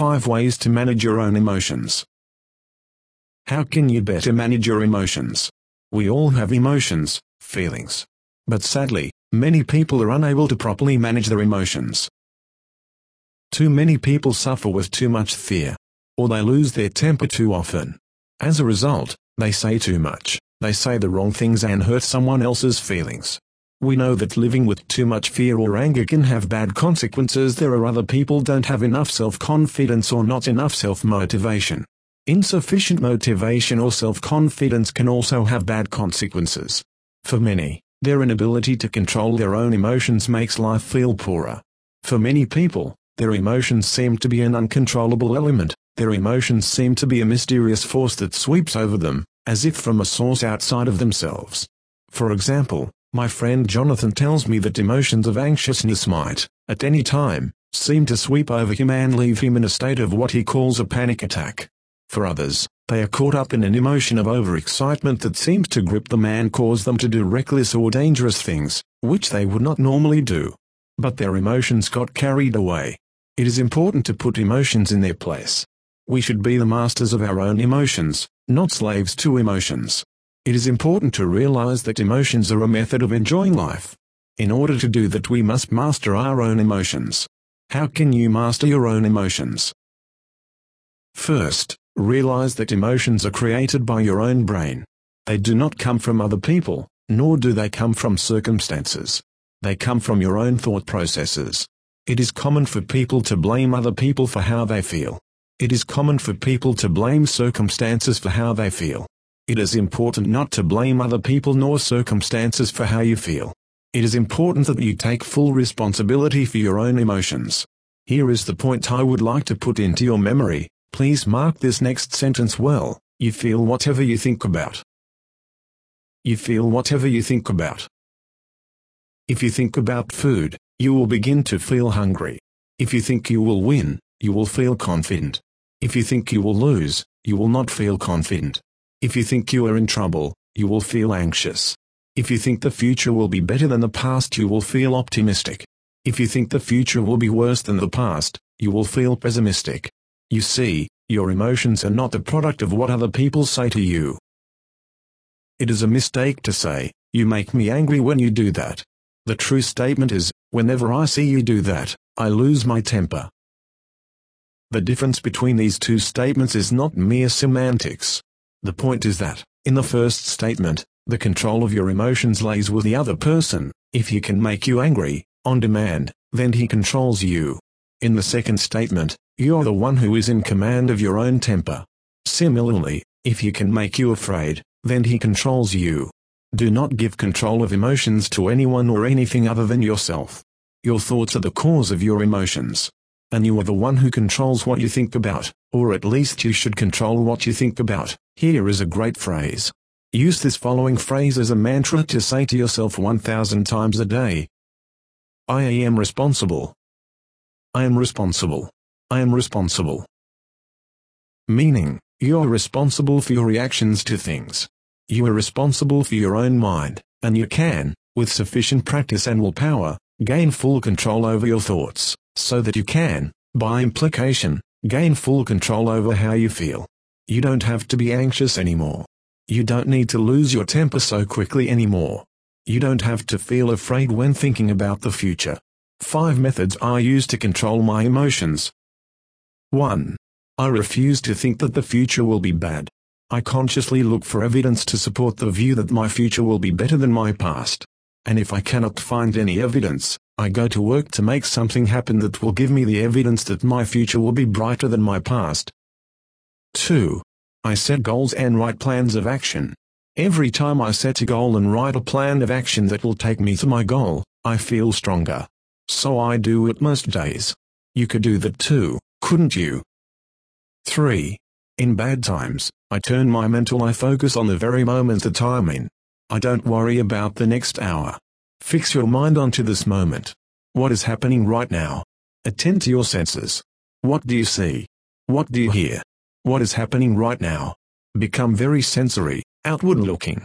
5 ways to manage your own emotions. How can you better manage your emotions? We all have emotions, feelings. But sadly, many people are unable to properly manage their emotions. Too many people suffer with too much fear. Or they lose their temper too often. As a result, they say too much, they say the wrong things and hurt someone else's feelings. We know that living with too much fear or anger can have bad consequences. There are other people don't have enough self-confidence or not enough self-motivation. Insufficient motivation or self-confidence can also have bad consequences. For many, their inability to control their own emotions makes life feel poorer. For many people, their emotions seem to be an uncontrollable element. Their emotions seem to be a mysterious force that sweeps over them, as if from a source outside of themselves. For example, my friend Jonathan tells me that emotions of anxiousness might, at any time, seem to sweep over him and leave him in a state of what he calls a panic attack. For others, they are caught up in an emotion of overexcitement that seems to grip them and cause them to do reckless or dangerous things, which they would not normally do. But their emotions got carried away. It is important to put emotions in their place. We should be the masters of our own emotions, not slaves to emotions. It is important to realize that emotions are a method of enjoying life. In order to do that, we must master our own emotions. How can you master your own emotions? First, realize that emotions are created by your own brain. They do not come from other people, nor do they come from circumstances. They come from your own thought processes. It is common for people to blame other people for how they feel. It is common for people to blame circumstances for how they feel. It is important not to blame other people nor circumstances for how you feel. It is important that you take full responsibility for your own emotions. Here is the point I would like to put into your memory. Please mark this next sentence well. You feel whatever you think about. You feel whatever you think about. If you think about food, you will begin to feel hungry. If you think you will win, you will feel confident. If you think you will lose, you will not feel confident. If you think you are in trouble, you will feel anxious. If you think the future will be better than the past, you will feel optimistic. If you think the future will be worse than the past, you will feel pessimistic. You see, your emotions are not the product of what other people say to you. It is a mistake to say, "You make me angry when you do that." The true statement is, "Whenever I see you do that, I lose my temper." The difference between these two statements is not mere semantics. The point is that, in the first statement, the control of your emotions lays with the other person. If he can make you angry, on demand, then he controls you. In the second statement, you're the one who is in command of your own temper. Similarly, if he can make you afraid, then he controls you. Do not give control of emotions to anyone or anything other than yourself. Your thoughts are the cause of your emotions. And you are the one who controls what you think about, or at least you should control what you think about. Here is a great phrase. Use this following phrase as a mantra to say to yourself 1,000 times a day. I am responsible. I am responsible. I am responsible. Meaning, you are responsible for your reactions to things. You are responsible for your own mind, and you can, with sufficient practice and willpower, gain full control over your thoughts, so that you can, by implication, gain full control over how you feel. You don't have to be anxious anymore. You don't need to lose your temper so quickly anymore. You don't have to feel afraid when thinking about the future. 5 methods I use to control my emotions. 1. I refuse to think that the future will be bad. I consciously look for evidence to support the view that my future will be better than my past. And if I cannot find any evidence, I go to work to make something happen that will give me the evidence that my future will be brighter than my past. 2. I set goals and write plans of action. Every time I set a goal and write a plan of action that will take me to my goal, I feel stronger. So I do it most days. You could do that too, couldn't you? 3. In bad times, I turn my mental eye focus on the very moment that I'm in. I don't worry about the next hour. Fix your mind onto this moment. What is happening right now? Attend to your senses. What do you see? What do you hear? What is happening right now? Become very sensory, outward-looking.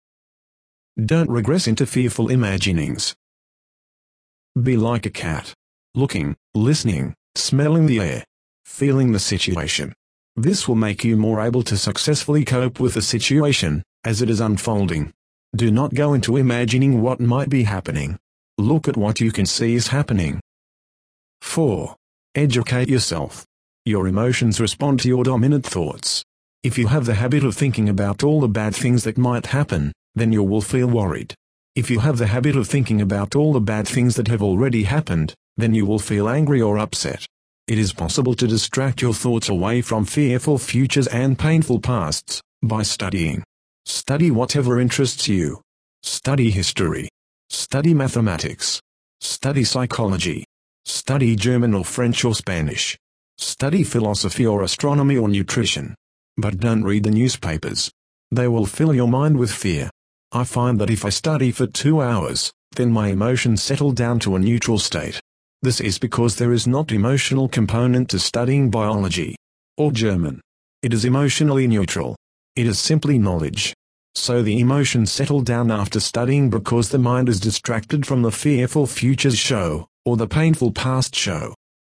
Don't regress into fearful imaginings. Be like a cat. Looking, listening, smelling the air. feeling the situation. This will make you more able to successfully cope with the situation, as it is unfolding. Do not go into imagining what might be happening. Look at what you can see is happening. 4. Educate yourself. Your emotions respond to your dominant thoughts. If you have the habit of thinking about all the bad things that might happen, then you will feel worried. If you have the habit of thinking about all the bad things that have already happened, then you will feel angry or upset. It is possible to distract your thoughts away from fearful futures and painful pasts by studying. Study whatever interests you. Study history. Study mathematics. Study psychology. Study German or French or Spanish. Study philosophy or astronomy or nutrition. But don't read the newspapers. They will fill your mind with fear. I find that if I study for 2 hours, then my emotions settle down to a neutral state. This is because there is not emotional component to studying biology or German. It is emotionally neutral. It is simply knowledge. So the emotions settle down after studying because the mind is distracted from the fearful futures show, or the painful past show.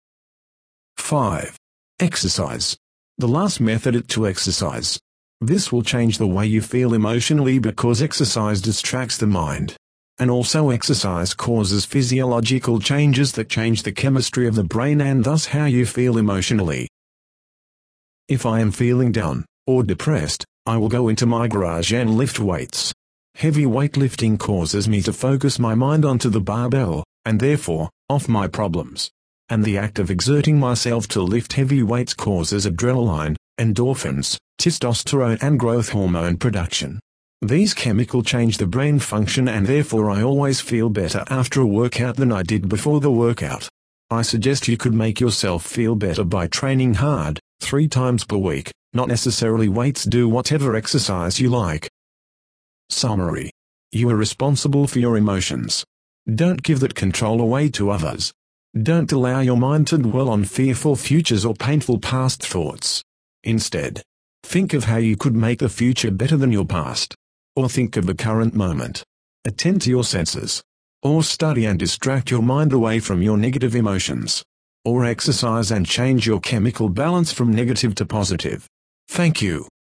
5. Exercise. The last method is to exercise. This will change the way you feel emotionally because exercise distracts the mind. And also exercise causes physiological changes that change the chemistry of the brain and thus how you feel emotionally. If I am feeling down, or depressed, I will go into my garage and lift weights. Heavy weightlifting causes me to focus my mind onto the barbell, and therefore, off my problems. And the act of exerting myself to lift heavy weights causes adrenaline, endorphins, testosterone and growth hormone production. These chemicals change the brain function and therefore I always feel better after a workout than I did before the workout. I suggest you could make yourself feel better by training hard, 3 times per week, not necessarily weights. Do whatever exercise you like. Summary. You are responsible for your emotions. Don't give that control away to others. Don't allow your mind to dwell on fearful futures or painful past thoughts. Instead, think of how you could make the future better than your past. Or think of the current moment. Attend to your senses. Or study and distract your mind away from your negative emotions. Or exercise and change your chemical balance from negative to positive. Thank you.